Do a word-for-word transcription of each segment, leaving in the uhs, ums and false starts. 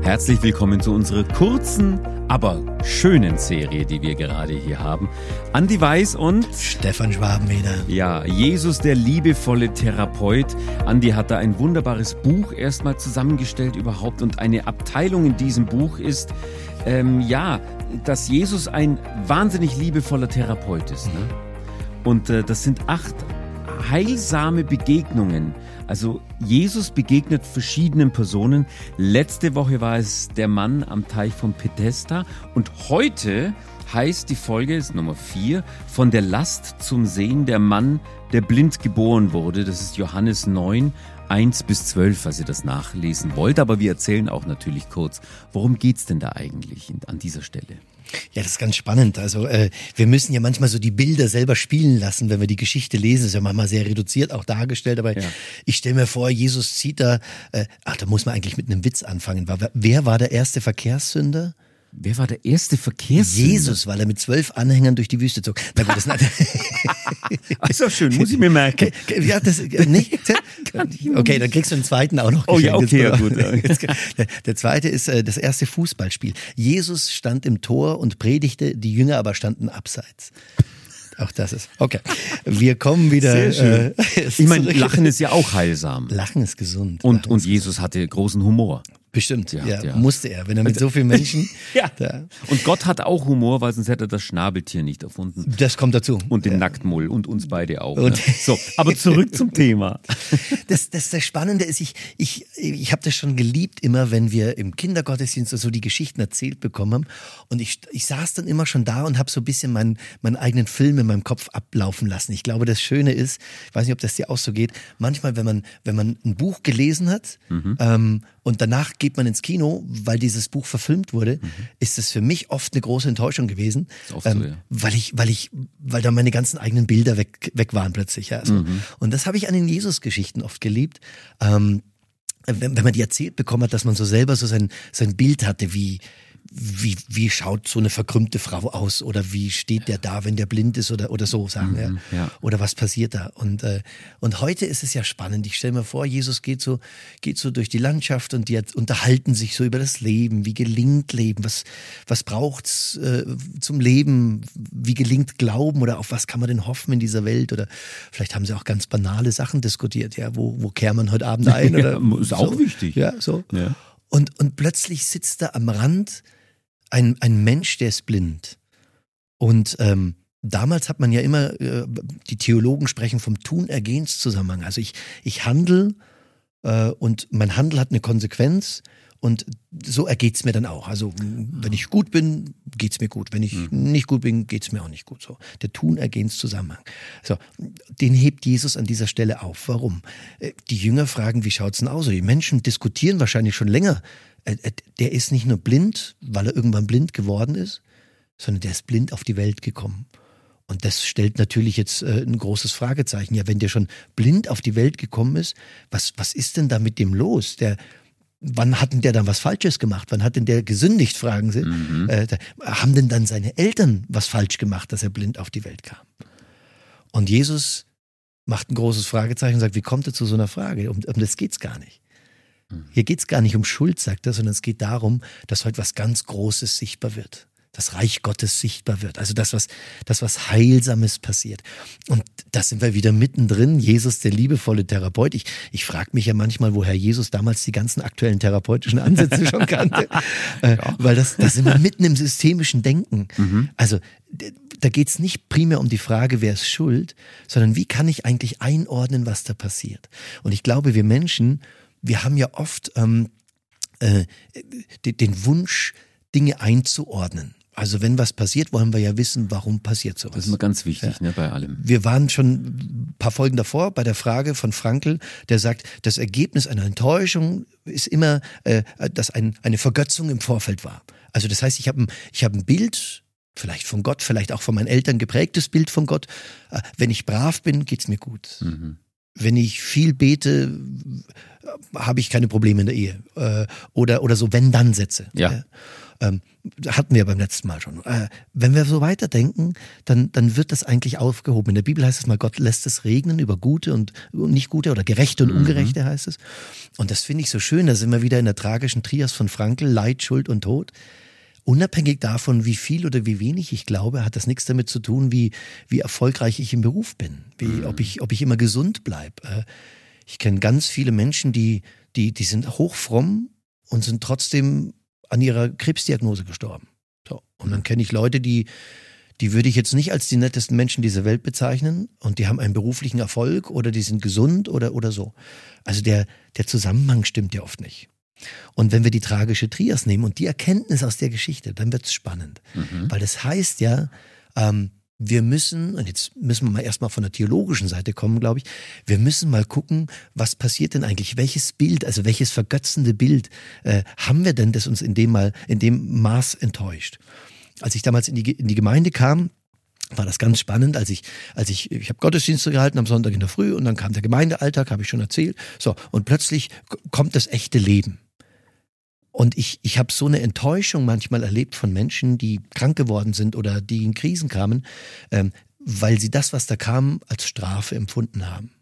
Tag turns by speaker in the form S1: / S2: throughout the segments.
S1: Herzlich willkommen zu unserer kurzen, aber schönen Serie, die wir gerade hier haben. Andi Weiß und
S2: Stefan Schwaben wieder.
S1: Ja, Jesus, der liebevolle Therapeut. Andi hat da ein wunderbares Buch erstmal zusammengestellt überhaupt und eine Abteilung in diesem Buch ist, ähm, ja, dass Jesus ein wahnsinnig liebevoller Therapeut ist. Ne? Und äh, das sind acht heilsame Begegnungen. Also Jesus begegnet verschiedenen Personen. Letzte Woche war es der Mann am Teich von Bethesda und heute heißt die Folge, ist Nummer vier, von der Last zum Sehen, der Mann, der blind geboren wurde. Das ist Johannes neun, eins bis zwölf, falls ihr das nachlesen wollt. Aber wir erzählen auch natürlich kurz, worum geht's denn da eigentlich an dieser Stelle?
S2: Ja, das ist ganz spannend. Also äh, wir müssen ja manchmal so die Bilder selber spielen lassen, wenn wir die Geschichte lesen. Das ist ja manchmal sehr reduziert auch dargestellt. Aber ja. Ich stelle mir vor, Jesus zieht da, äh, ach, da muss man eigentlich mit einem Witz anfangen. Wer war der erste Verkehrssünder?
S1: Wer war der erste Verkehrssünder?
S2: Jesus, weil er mit zwölf Anhängern durch die Wüste zog. Na gut, das
S1: ist doch schön, muss ich mir merken.
S2: Ja, das nicht. Okay, dann kriegst du den zweiten auch noch.
S1: Oh ja, okay, ja gut.
S2: Der, der zweite ist äh, das erste Fußballspiel. Jesus stand im Tor und predigte, die Jünger aber standen abseits. Auch das ist, okay. Wir kommen wieder.
S1: Sehr schön.
S2: Äh,
S1: ich meine, Lachen ist ja auch heilsam.
S2: Lachen ist gesund.
S1: Und,
S2: Lachen
S1: und
S2: ist
S1: Jesus
S2: gesund.
S1: hatte großen Humor.
S2: Bestimmt, ja,
S1: ja, ja,
S2: musste er, wenn er mit so vielen Menschen...
S1: ja. Da. Und Gott hat auch Humor, weil sonst hätte er das Schnabeltier nicht erfunden.
S2: Das kommt dazu.
S1: Und den
S2: ja.
S1: Nacktmull und uns beide auch.
S2: Und
S1: ne? So, aber zurück zum Thema.
S2: Das, das, das Spannende ist, ich, ich, ich habe das schon geliebt, immer wenn wir im Kindergottesdienst so die Geschichten erzählt bekommen haben. Und ich, ich saß dann immer schon da und habe so ein bisschen meinen, meinen eigenen Film in meinem Kopf ablaufen lassen. Ich glaube, das Schöne ist, ich weiß nicht, ob das dir auch so geht, manchmal, wenn man, wenn man ein Buch gelesen hat, mhm. ähm, und danach geht man ins Kino, weil dieses Buch verfilmt wurde, mhm. ist es für mich oft eine große Enttäuschung gewesen,
S1: oft
S2: ähm,
S1: so, ja.
S2: weil ich, weil ich, weil da meine ganzen eigenen Bilder weg, weg waren plötzlich. Ja, also. mhm. Und das habe ich an den Jesus-Geschichten oft geliebt. Ähm, wenn, wenn man die erzählt bekommen hat, dass man so selber so sein, sein Bild hatte, wie Wie, wie schaut so eine verkrümmte Frau aus oder wie steht der da, wenn der blind ist oder, oder so sagen,
S1: mhm,
S2: ja.
S1: ja.
S2: Oder was passiert da? Und, äh, und heute ist es ja spannend. Ich stelle mir vor, Jesus geht so, geht so durch die Landschaft und die unterhalten sich so über das Leben. Wie gelingt Leben? Was, was braucht's äh, zum Leben? Wie gelingt Glauben oder auf was kann man denn hoffen in dieser Welt? Oder vielleicht haben sie auch ganz banale Sachen diskutiert. Ja, wo, wo kehren man heute Abend ein? Oder
S1: ja, ist auch
S2: so.
S1: wichtig.
S2: Ja, so.
S1: Ja.
S2: Und, und plötzlich sitzt da am Rand ein, ein Mensch, der ist blind. Und ähm, damals hat man ja immer, äh, die Theologen sprechen vom Tun-Ergehens-Zusammenhang. Also ich, ich handle äh, und mein Handel hat eine Konsequenz und so ergeht's mir dann auch. Also wenn ich gut bin, geht's mir gut. Wenn ich mhm. nicht gut bin, geht's mir auch nicht gut. So, der Tun-Ergehens-Zusammenhang. So, den hebt Jesus an dieser Stelle auf. Warum? Die Jünger fragen, wie schaut's denn aus? Die Menschen diskutieren wahrscheinlich schon länger. Der ist nicht nur blind, weil er irgendwann blind geworden ist, sondern der ist blind auf die Welt gekommen. Und das stellt natürlich jetzt äh, ein großes Fragezeichen. Ja, wenn der schon blind auf die Welt gekommen ist, was, was ist denn da mit dem los? Der, wann hat denn der dann was Falsches gemacht? Wann hat denn der gesündigt, fragen sie. Mhm. Äh, da, haben denn dann seine Eltern was falsch gemacht, dass er blind auf die Welt kam? Und Jesus macht ein großes Fragezeichen und sagt, wie kommt er zu so einer Frage? Um, um das geht's gar nicht. Hier geht's gar nicht um Schuld, sagt er, sondern es geht darum, dass heute was ganz Großes sichtbar wird. Das Reich Gottes sichtbar wird. Also das, was, das, was Heilsames passiert. Und da sind wir wieder mittendrin. Jesus, der liebevolle Therapeut. Ich, ich frage mich ja manchmal, woher Jesus damals die ganzen aktuellen therapeutischen Ansätze schon kannte. äh, ja. Weil das, das sind wir mitten im systemischen Denken. Mhm. Also da geht's nicht primär um die Frage, wer ist schuld, sondern wie kann ich eigentlich einordnen, was da passiert. Und ich glaube, wir Menschen, wir haben ja oft ähm, äh, den, den Wunsch, Dinge einzuordnen. Also wenn was passiert, wollen wir ja wissen, warum passiert sowas.
S1: Das ist immer ganz wichtig, ja. ne, bei allem.
S2: Wir waren schon ein paar Folgen davor bei der Frage von Frankl, der sagt, das Ergebnis einer Enttäuschung ist immer, äh, dass ein, eine Vergötzung im Vorfeld war. Also das heißt, ich habe ein, ich hab ein Bild, vielleicht von Gott, vielleicht auch von meinen Eltern geprägtes Bild von Gott. Äh, wenn ich brav bin, geht's mir gut. Mhm. wenn ich viel bete, habe ich keine Probleme in der Ehe. Äh, oder, oder so Wenn-Dann-Sätze.
S1: Ja.
S2: Ja. Ähm, hatten wir beim letzten Mal schon. Äh, wenn wir so weiterdenken, dann, dann wird das eigentlich aufgehoben. In der Bibel heißt es mal, Gott lässt es regnen über Gute und nicht Gute oder Gerechte und Ungerechte heißt es. Und das finde ich so schön, da sind wir wieder in der tragischen Trias von Frankl, Leid, Schuld und Tod. Unabhängig davon, wie viel oder wie wenig ich glaube, hat das nichts damit zu tun, wie, wie erfolgreich ich im Beruf bin, wie, mhm. ob ich, ob ich immer gesund bleibe. Äh, ich kenne ganz viele Menschen, die, die, die sind hochfromm und sind trotzdem an ihrer Krebsdiagnose gestorben. So. Und dann kenne ich Leute, die, die würde ich jetzt nicht als die nettesten Menschen dieser Welt bezeichnen und die haben einen beruflichen Erfolg oder die sind gesund oder, oder so. Also der, der Zusammenhang stimmt ja oft nicht. Und wenn wir die tragische Trias nehmen und die Erkenntnis aus der Geschichte, dann wird es spannend. Mhm. Weil das heißt ja, ähm, wir müssen, und jetzt müssen wir mal erstmal von der theologischen Seite kommen, glaube ich, wir müssen mal gucken, was passiert denn eigentlich? Welches Bild, also welches vergötzende Bild äh, haben wir denn, das uns in dem, mal, in dem Maß enttäuscht? Als ich damals in die, in die Gemeinde kam, war das ganz spannend, als ich, als ich, ich habe Gottesdienste gehalten am Sonntag in der Früh und dann kam der Gemeindealltag, habe ich schon erzählt. So, und plötzlich kommt das echte Leben. Und ich, ich habe so eine Enttäuschung manchmal erlebt von Menschen, die krank geworden sind oder die in Krisen kamen, ähm, weil sie das, was da kam, als Strafe empfunden haben.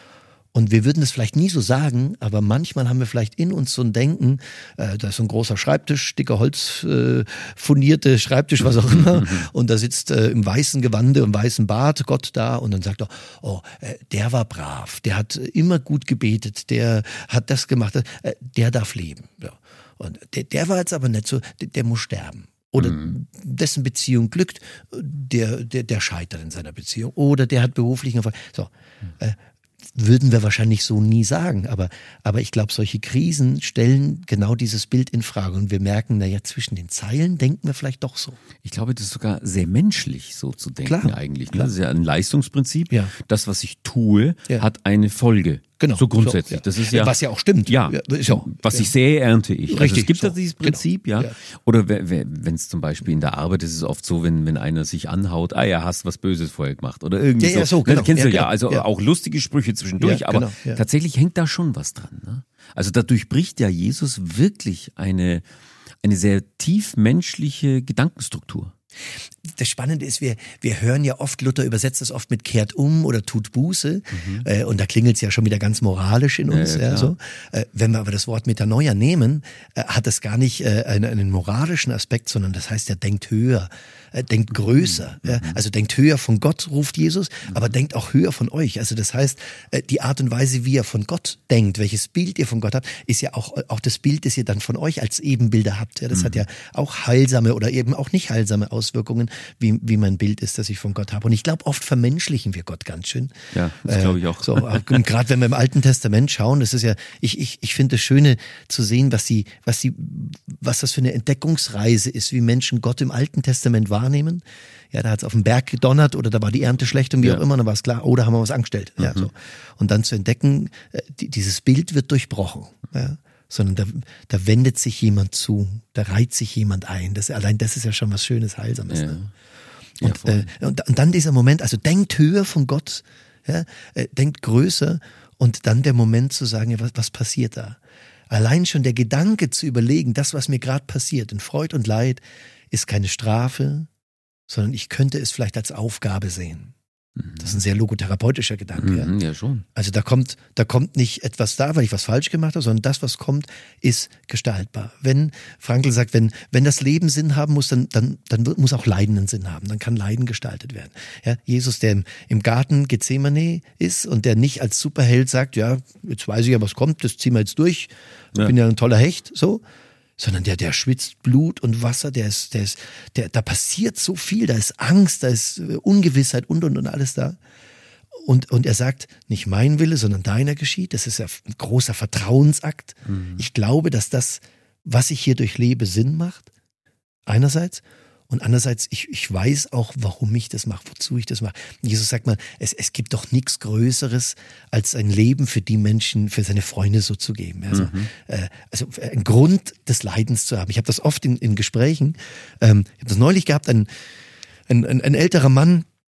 S2: Und wir würden das vielleicht nie so sagen, aber manchmal haben wir vielleicht in uns so ein Denken, äh, da ist so ein großer Schreibtisch, dicker Holz, äh, fundierte Schreibtisch, was auch immer, und da sitzt äh, im weißen Gewande, im weißen Bart Gott da und dann sagt er, oh, äh, der war brav, der hat immer gut gebetet, der hat das gemacht, äh, der darf leben. Ja. Und der, der war jetzt aber nicht so, der, der muss sterben. Oder mhm. dessen Beziehung glückt, der, der, der scheitert in seiner Beziehung. Oder der hat beruflichen Erfolg. So, äh, würden wir wahrscheinlich so nie sagen. Aber, aber ich glaube, solche Krisen stellen genau dieses Bild in Frage. Und wir merken, naja, zwischen den Zeilen denken wir vielleicht doch so.
S1: Ich glaube, das ist sogar sehr menschlich, so zu denken
S2: klar,
S1: eigentlich. Ne?
S2: Klar.
S1: Das ist ja ein Leistungsprinzip.
S2: Ja.
S1: Das, was ich tue,
S2: ja.
S1: hat eine Folge.
S2: Genau.
S1: So grundsätzlich.
S2: So, ja.
S1: Das ist ja,
S2: was ja auch stimmt.
S1: Ja.
S2: Ist ja
S1: was
S2: ja.
S1: ich sehe, ernte ich.
S2: Richtig.
S1: Also es gibt
S2: so.
S1: ja dieses Prinzip,
S2: genau.
S1: ja. ja. Oder wenn es zum Beispiel in der Arbeit ist, ist es oft so, wenn, wenn einer sich anhaut, ah ja, hast was Böses vorher gemacht. Oder irgendwie
S2: ja, ja,
S1: so.
S2: so genau.
S1: Das kennst
S2: ja,
S1: du ja.
S2: Genau.
S1: Also
S2: ja.
S1: auch lustige Sprüche zwischendurch.
S2: Ja,
S1: aber
S2: genau. ja.
S1: tatsächlich hängt da schon was dran. Ne? Also da durchbricht ja Jesus wirklich eine, eine sehr tiefmenschliche Gedankenstruktur.
S2: Das Spannende ist, wir, wir hören ja oft, Luther übersetzt das oft mit kehrt um oder tut Buße. Mhm. Äh, und da klingelt es ja schon wieder ganz moralisch in uns.
S1: Ja, ja,
S2: ja, so. äh, wenn wir aber das Wort Metanoia nehmen, äh, hat das gar nicht äh, einen, einen moralischen Aspekt, sondern das heißt, er denkt höher, äh, denkt größer. Mhm. Ja, also denkt höher von Gott, ruft Jesus, mhm. aber denkt auch höher von euch. Also das heißt, äh, die Art und Weise, wie ihr von Gott denkt, welches Bild ihr von Gott habt, ist ja auch, auch das Bild, das ihr dann von euch als Ebenbilder habt. Ja, das mhm. hat ja auch heilsame oder eben auch nicht heilsame Auswirkungen, wie, wie mein Bild ist, das ich von Gott habe. Und ich glaube, oft vermenschlichen wir Gott ganz schön.
S1: Ja, das glaube ich auch.
S2: Äh, so, und gerade wenn wir im Alten Testament schauen, das ist ja, ich, ich, ich finde es schöne zu sehen, was sie, was sie, was das für eine Entdeckungsreise ist, wie Menschen Gott im Alten Testament wahrnehmen. Ja, da hat es auf dem Berg gedonnert oder da war die Ernte schlecht und wie
S1: ja.
S2: auch immer, dann war es klar, oh, da haben wir was angestellt. Mhm. Ja, so. Und dann zu entdecken, die, dieses Bild wird durchbrochen. Ja. Sondern da, da wendet sich jemand zu, da reiht sich jemand ein. Das, allein das ist ja schon was Schönes, Heilsames. Ja. Ne? Und, ja, äh, und, und dann dieser Moment, also denkt höher von Gott, ja, äh, denkt größer und dann der Moment zu sagen, ja, was, was passiert da? Allein schon der Gedanke zu überlegen, das, was mir gerade passiert, in Freud und Leid, ist keine Strafe, sondern ich könnte es vielleicht als Aufgabe sehen. Das ist ein sehr logotherapeutischer Gedanke.
S1: Mhm, ja. ja, schon.
S2: Also da kommt, da kommt nicht etwas da, weil ich was falsch gemacht habe, sondern das, was kommt, ist gestaltbar. Wenn, Frankl sagt, wenn, wenn das Leben Sinn haben muss, dann, dann, dann muss auch Leiden einen Sinn haben. Dann kann Leiden gestaltet werden. Ja, Jesus, der im, im Garten Gethsemane ist und der nicht als Superheld sagt, ja, jetzt weiß ich ja, was kommt, das ziehen wir jetzt durch. Ich ja. bin ja ein toller Hecht, so. Sondern der, der schwitzt Blut und Wasser, der ist, der ist, der, da passiert so viel, da ist Angst, da ist Ungewissheit und, und, und alles da. Und, und er sagt, nicht mein Wille, sondern deiner geschieht. Das ist ja ein großer Vertrauensakt. Mhm. Ich glaube, dass das, was ich hier durchlebe, Sinn macht. Einerseits. Und andererseits, ich, ich weiß auch, warum ich das mache, wozu ich das mache. Jesus sagt mal, es, es gibt doch nichts Größeres, als ein Leben für die Menschen, für seine Freunde so zu geben. Also, mhm. äh, also einen Grund des Leidens zu haben. Ich habe das oft in, in Gesprächen, ähm, ich habe das neulich gehabt, ein, ein, ein, ein älterer Mann,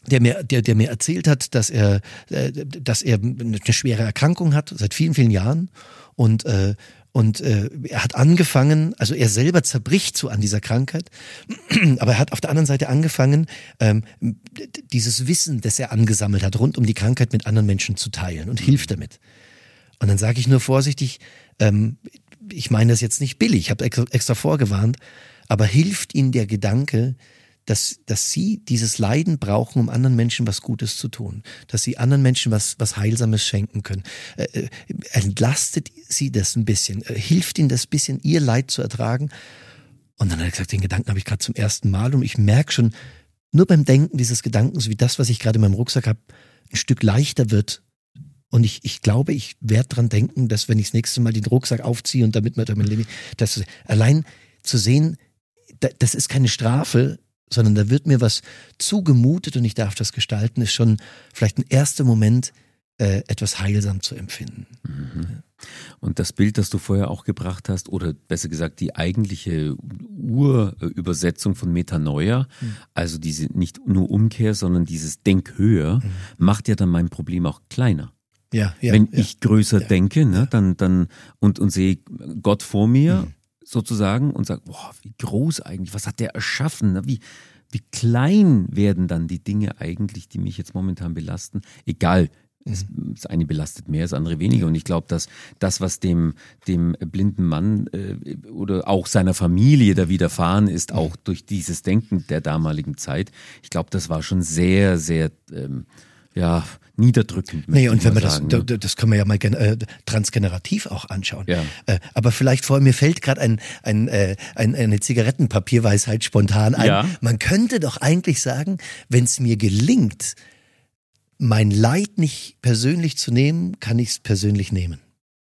S2: der mir, der, der mir erzählt hat, dass er, äh, dass er eine schwere Erkrankung hat seit vielen, vielen Jahren und äh, und äh, er hat angefangen, also er selber zerbricht so an dieser Krankheit, aber er hat auf der anderen Seite angefangen, ähm, dieses Wissen, das er angesammelt hat, rund um die Krankheit mit anderen Menschen zu teilen und hilft damit. Und dann sage ich nur vorsichtig, ähm, ich meine das jetzt nicht billig, ich habe extra, extra vorgewarnt, aber hilft Ihnen der Gedanke, dass, dass Sie dieses Leiden brauchen, um anderen Menschen was Gutes zu tun, dass Sie anderen Menschen was, was Heilsames schenken können. Äh, entlastet Sie das ein bisschen, äh, hilft Ihnen das ein bisschen, Ihr Leid zu ertragen. Und dann hat er gesagt, den Gedanken habe ich gerade zum ersten Mal und ich merke schon, nur beim Denken dieses Gedankens, wie das, was ich gerade in meinem Rucksack habe, ein Stück leichter wird. Und ich, ich glaube, ich werde dran denken, dass wenn ich das nächste Mal den Rucksack aufziehe und damit mein Leben, dass allein zu sehen, das ist keine Strafe, sondern da wird mir was zugemutet und ich darf das gestalten, ist schon vielleicht ein erster Moment, äh, etwas heilsam zu empfinden.
S1: Mhm. Und das Bild, das du vorher auch gebracht hast, oder besser gesagt die eigentliche Urübersetzung von Metanoia, mhm. also diese nicht nur Umkehr, sondern dieses Denk höher, mhm. macht ja dann mein Problem auch kleiner.
S2: Ja, ja,
S1: Wenn
S2: ja,
S1: ich größer
S2: ja,
S1: denke, ne,
S2: ja.
S1: dann, dann und, und sehe Gott vor mir,
S2: Mhm.
S1: sozusagen, und sage, boah, wie groß eigentlich, was hat der erschaffen, ne? wie, wie klein werden dann die Dinge eigentlich, die mich jetzt momentan belasten, egal, es, das eine belastet mehr, das andere weniger, und ich glaube, dass das, was dem, dem blinden Mann äh, oder auch seiner Familie da widerfahren ist, auch durch dieses Denken der damaligen Zeit, ich glaube, das war schon sehr, sehr ähm, ja, niederdrückend.
S2: Nee, und wenn wir das,
S1: sagen,
S2: das,
S1: ne?
S2: das können wir ja mal äh, transgenerativ auch anschauen.
S1: Ja.
S2: Äh, aber vielleicht vor mir fällt gerade ein, ein, äh, ein, eine Zigarettenpapierweisheit spontan ein.
S1: Ja.
S2: Man könnte doch eigentlich sagen, wenn es mir gelingt, mein Leid nicht persönlich zu nehmen, kann ich es persönlich nehmen.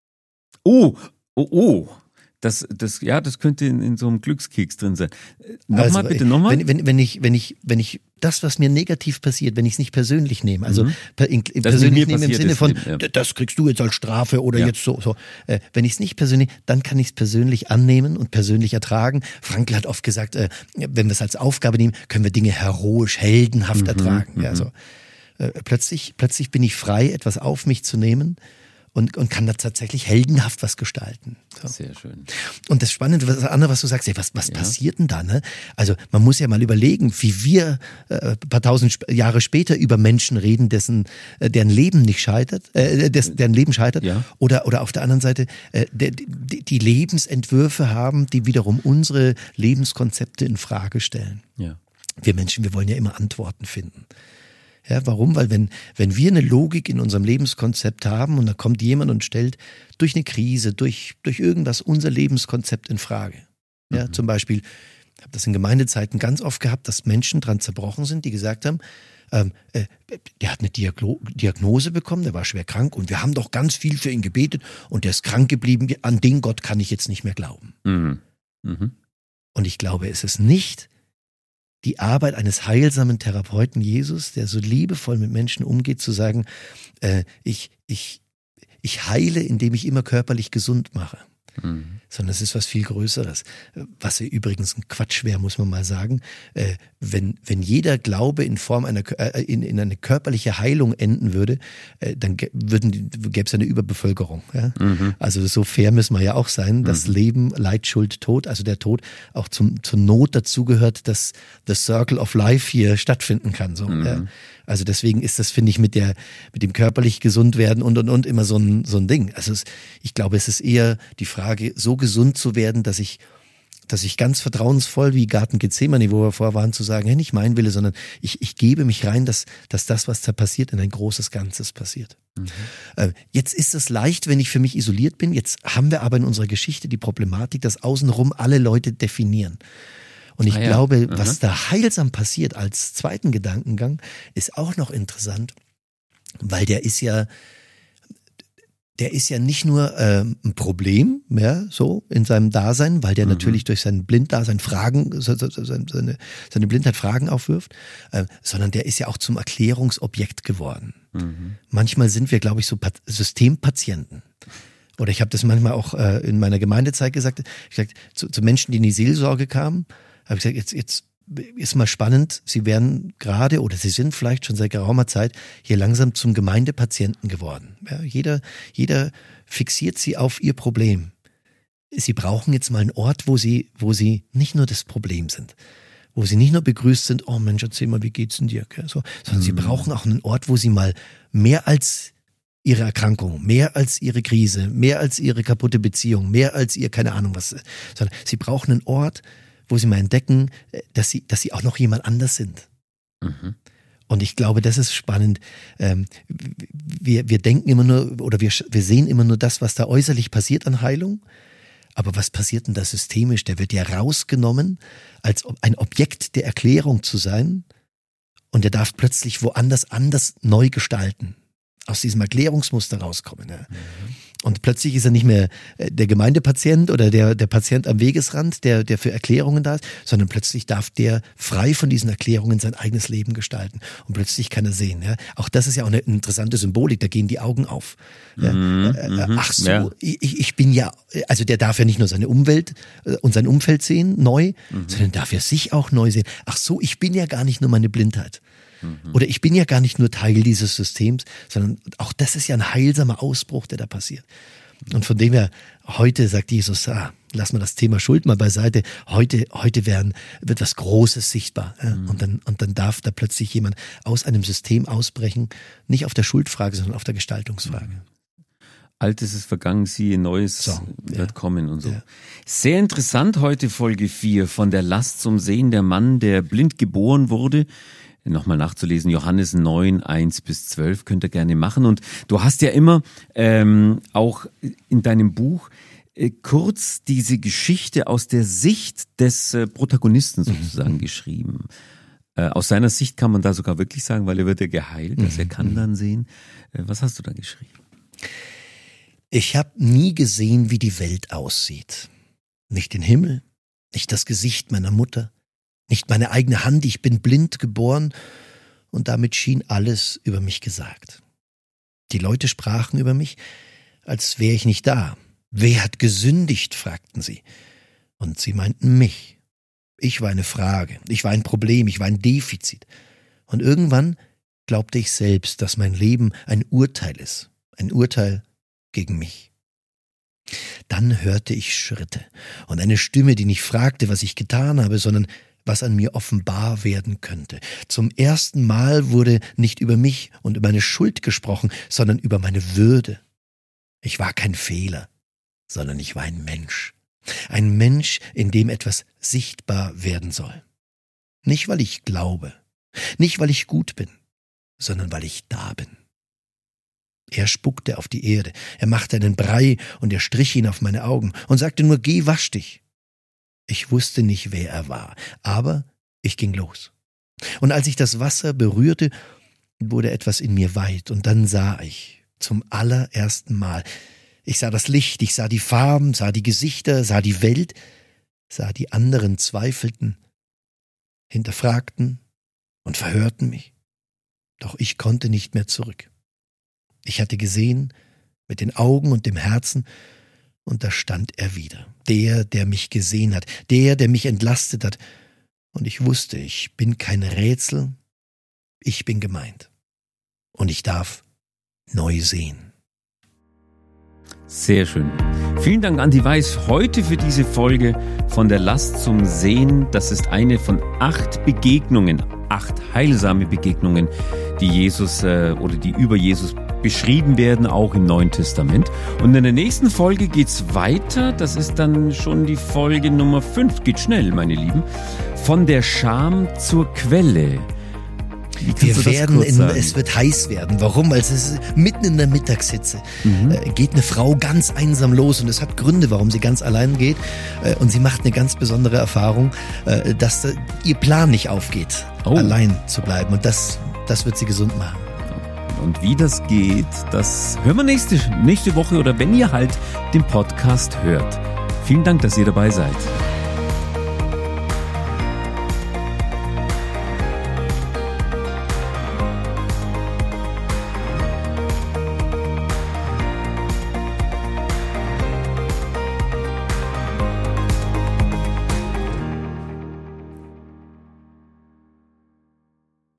S1: Oh, oh, oh. Das, das, ja, das könnte in, in so einem Glückskeks drin sein. Nochmal,
S2: also,
S1: bitte nochmal.
S2: Wenn, wenn, wenn ich, wenn ich, wenn ich das, was mir negativ passiert, wenn ich es nicht persönlich nehme, also
S1: Mhm.
S2: per, in,
S1: Das
S2: persönlich
S1: mit mir
S2: nehme im
S1: passiert
S2: Sinne
S1: ist,
S2: von,
S1: ja.
S2: d- das kriegst du jetzt als Strafe oder
S1: Ja.
S2: jetzt so, so. Äh, wenn ich es nicht persönlich, dann kann ich es persönlich annehmen und persönlich ertragen. Frankl hat oft gesagt, äh, wenn wir es als Aufgabe nehmen, können wir Dinge heroisch, heldenhaft
S1: Mhm,
S2: ertragen.
S1: mhm.
S2: Ja, so. äh, plötzlich, plötzlich bin ich frei, etwas auf mich zu nehmen. Und, und kann da tatsächlich heldenhaft was gestalten. So.
S1: Sehr schön.
S2: Und das Spannende, das andere, was du sagst, ey, was, was
S1: Ja.
S2: passiert denn da? Ne? Also man muss ja mal überlegen, wie wir äh, ein paar tausend Sp- Jahre später über Menschen reden, dessen äh, deren Leben nicht scheitert, äh, des, deren Leben scheitert.
S1: Ja.
S2: Oder oder auf der anderen Seite äh, der, die, die Lebensentwürfe haben, die wiederum unsere Lebenskonzepte in Frage stellen.
S1: Ja.
S2: Wir Menschen, wir wollen ja immer Antworten finden. Ja, warum? Weil wenn, wenn wir eine Logik in unserem Lebenskonzept haben und da kommt jemand und stellt durch eine Krise, durch, durch irgendwas unser Lebenskonzept in Frage. Ja,
S1: Mhm.
S2: zum Beispiel, ich habe das in Gemeindezeiten ganz oft gehabt, dass Menschen dran zerbrochen sind, die gesagt haben, ähm, äh, der hat eine Diaglo- Diagnose bekommen, der war schwer krank und wir haben doch ganz viel für ihn gebetet und der ist krank geblieben, an den Gott kann ich jetzt nicht mehr glauben.
S1: Mhm. Mhm.
S2: Und ich glaube, es ist nicht die Arbeit eines heilsamen Therapeuten Jesus, der so liebevoll mit Menschen umgeht, zu sagen, äh, ich, ich, ich heile, indem ich immer körperlich gesund mache.
S1: Mhm.
S2: Sondern es ist was viel Größeres. Was ja übrigens ein Quatsch wäre, muss man mal sagen. Äh, wenn, wenn jeder Glaube in Form einer, äh, in, in eine körperliche Heilung enden würde, äh, dann gä- würden, gäbe es eine Überbevölkerung. Ja?
S1: Mhm.
S2: Also so fair müssen wir ja auch sein, dass
S1: Mhm.
S2: Leben, Leid, Schuld, Tod, also der Tod auch zum, zur Not dazugehört, dass the Circle of Life hier stattfinden kann. So,
S1: Mhm.
S2: ja? Also deswegen ist das, finde ich, mit der, mit dem körperlich gesund werden und und und immer so ein, so ein Ding. Also es, ich glaube, es ist eher die Frage, so gesund zu werden, dass ich, dass ich ganz vertrauensvoll wie Garten Gethsemane, wo wir vorher waren, zu sagen, hey, nicht mein Wille, sondern ich, ich gebe mich rein, dass, dass das, was da passiert, in ein großes Ganzes passiert.
S1: Mhm.
S2: Äh, Jetzt ist es leicht, wenn ich für mich isoliert bin. Jetzt haben wir aber in unserer Geschichte die Problematik, dass außenrum alle Leute definieren. Und ich
S1: Ah ja.
S2: glaube,
S1: Aha.
S2: was da heilsam passiert als zweiten Gedankengang, ist auch noch interessant, weil der ist ja, der ist ja nicht nur ähm, ein Problem, ja, so in seinem Dasein, weil der
S1: Mhm.
S2: natürlich durch sein Blinddasein Fragen, so- so- so- seine, seine Blindheit Fragen aufwirft, äh, sondern der ist ja auch zum Erklärungsobjekt geworden.
S1: Mhm.
S2: Manchmal sind wir, glaube ich, so Pat- Systempatienten. Oder ich habe das manchmal auch äh, in meiner Gemeindezeit gesagt, ich gesagt zu, zu Menschen, die in die Seelsorge kamen, habe ich gesagt, jetzt, jetzt ist mal spannend, Sie werden gerade oder Sie sind vielleicht schon seit geraumer Zeit hier langsam zum Gemeindepatienten geworden. Ja, jeder, jeder fixiert Sie auf Ihr Problem. Sie brauchen jetzt mal einen Ort, wo Sie, wo Sie nicht nur das Problem sind, wo Sie nicht nur begrüßt sind, oh Mensch, erzähl mal, wie geht's denn dir? So, sondern mhm. Sie brauchen auch einen Ort, wo Sie mal mehr als Ihre Erkrankung, mehr als Ihre Krise, mehr als Ihre kaputte Beziehung, mehr als Ihr, keine Ahnung was, sondern Sie brauchen einen Ort, wo Sie mal entdecken, dass Sie, dass Sie auch noch jemand anders sind. Mhm. Und ich glaube, das ist spannend. Wir, wir denken immer nur, oder wir, wir sehen immer nur das, was da äußerlich passiert an Heilung. Aber was passiert denn da systemisch? Der wird ja rausgenommen, als ein Objekt der Erklärung zu sein. Und der darf plötzlich woanders anders neu gestalten. Aus diesem Erklärungsmuster rauskommen. Ja. Mhm. Und plötzlich ist er nicht mehr der Gemeindepatient oder der, der Patient am Wegesrand, der, der für Erklärungen da ist, sondern plötzlich darf der frei von diesen Erklärungen sein eigenes Leben gestalten. Und plötzlich kann er sehen. Ja. Auch das ist ja auch eine interessante Symbolik, da gehen die Augen auf. Ja. Mhm, äh, ach so, ja. ich, ich bin ja, also der darf ja nicht nur seine Umwelt und sein Umfeld sehen, neu, mhm. sondern darf er sich auch neu sehen. Ach so, ich bin ja gar nicht nur meine Blindheit. Oder ich bin ja gar nicht nur Teil dieses Systems, sondern auch das ist ja ein heilsamer Ausbruch, der da passiert. Und von dem her, heute sagt Jesus, ah, lass mal das Thema Schuld mal beiseite, heute, heute werden, wird was Großes sichtbar. Ja? Mhm. Und dann, und dann darf da plötzlich jemand aus einem System ausbrechen, nicht auf der Schuldfrage, sondern auf der Gestaltungsfrage. Mhm.
S1: Altes ist vergangen, siehe, Neues so, wird ja. kommen und so.
S2: Ja.
S1: Sehr interessant heute Folge vier, von der Last zum Sehen, der Mann, der blind geboren wurde. Nochmal nachzulesen, Johannes neun, eins bis zwölf, könnt ihr gerne machen. Und du hast ja immer ähm, auch in deinem Buch äh, kurz diese Geschichte aus der Sicht des äh, Protagonisten sozusagen mhm. geschrieben. Äh, aus seiner Sicht kann man da sogar wirklich sagen, weil er wird ja geheilt, mhm. also er kann dann sehen. Äh, was hast du da geschrieben?
S2: Ich habe nie gesehen, wie die Welt aussieht. Nicht den Himmel, nicht das Gesicht meiner Mutter. Nicht meine eigene Hand, ich bin blind geboren und damit schien alles über mich gesagt. Die Leute sprachen über mich, als wäre ich nicht da. Wer hat gesündigt, fragten sie. Und sie meinten mich. Ich war eine Frage, ich war ein Problem, ich war ein Defizit. Und irgendwann glaubte ich selbst, dass mein Leben ein Urteil ist, ein Urteil gegen mich. Dann hörte ich Schritte und eine Stimme, die nicht fragte, was ich getan habe, sondern was an mir offenbar werden könnte. Zum ersten Mal wurde nicht über mich und über meine Schuld gesprochen, sondern über meine Würde. Ich war kein Fehler, sondern ich war ein Mensch. Ein Mensch, in dem etwas sichtbar werden soll. Nicht, weil ich glaube, nicht, weil ich gut bin, sondern weil ich da bin. Er spuckte auf die Erde, er machte einen Brei und er strich ihn auf meine Augen und sagte nur, geh, wasch dich. Ich wusste nicht, wer er war, aber ich ging los. Und als ich das Wasser berührte, wurde etwas in mir weit und dann sah ich zum allerersten Mal. Ich sah das Licht, ich sah die Farben, sah die Gesichter, sah die Welt, sah die anderen zweifelten, hinterfragten und verhörten mich. Doch ich konnte nicht mehr zurück. Ich hatte gesehen, mit den Augen und dem Herzen, und da stand er wieder, der, der mich gesehen hat, der, der mich entlastet hat. Und ich wusste, ich bin kein Rätsel, ich bin gemeint. Und ich darf neu sehen.
S1: Sehr schön. Vielen Dank, Andi Weiß, heute für diese Folge von der Last zum Sehen. Das ist eine von acht Begegnungen, acht heilsame Begegnungen, die Jesus äh, oder die über Jesus beschrieben werden, auch im Neuen Testament. Und in der nächsten Folge geht's weiter. Das ist dann schon die Folge Nummer fünf. Geht schnell, meine Lieben. Von der Scham zur Quelle.
S2: Wir werden, in, es wird heiß werden. Warum? Weil es ist mitten in der Mittagshitze. Mhm. Äh, geht eine Frau ganz einsam los und es hat Gründe, warum sie ganz allein geht. Äh, und sie macht eine ganz besondere Erfahrung, äh, dass äh, ihr Plan nicht aufgeht, oh. allein zu bleiben. Und das, das wird sie gesund machen.
S1: Und wie das geht, das hören wir nächste, nächste Woche oder wenn ihr halt den Podcast hört. Vielen Dank, dass ihr dabei seid.